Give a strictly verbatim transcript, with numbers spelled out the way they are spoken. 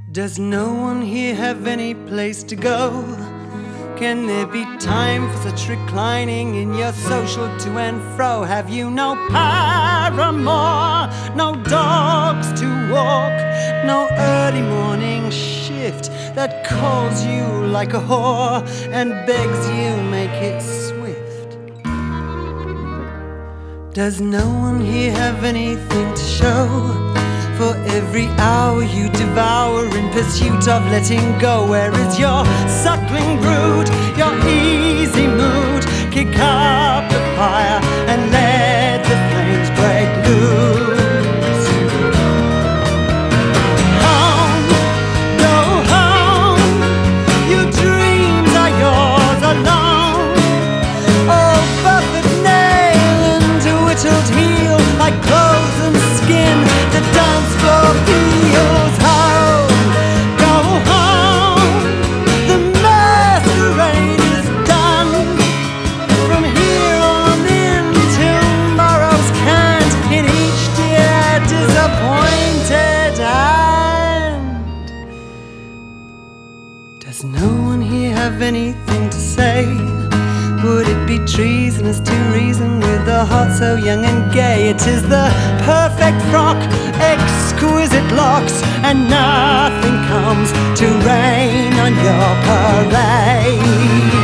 Does no one here have any place to go? Can there be time for such reclining in your social to and fro? Have you no paramour, no dogs to walk, no early morning shift that calls you like a whore and begs you make it swift? Does no one here have anything to show? For every hour you devour in pursuit of letting go, where is your suckling brood, your easy mood? Kick up the fire and let the flames break loose. Home, go home, your dreams are yours alone. Oh, buffet nail into whittled heel, like clothes and skin, the dance floor feels home. Go home, the masquerade is done. From here on in till morrow's cant, in each dear disappointed hand. Does no one here have anything to say? Would it be treasonous to reason with a heart so young and gay? It is the perfect frock, exquisite locks, and nothing comes to rain on your parade.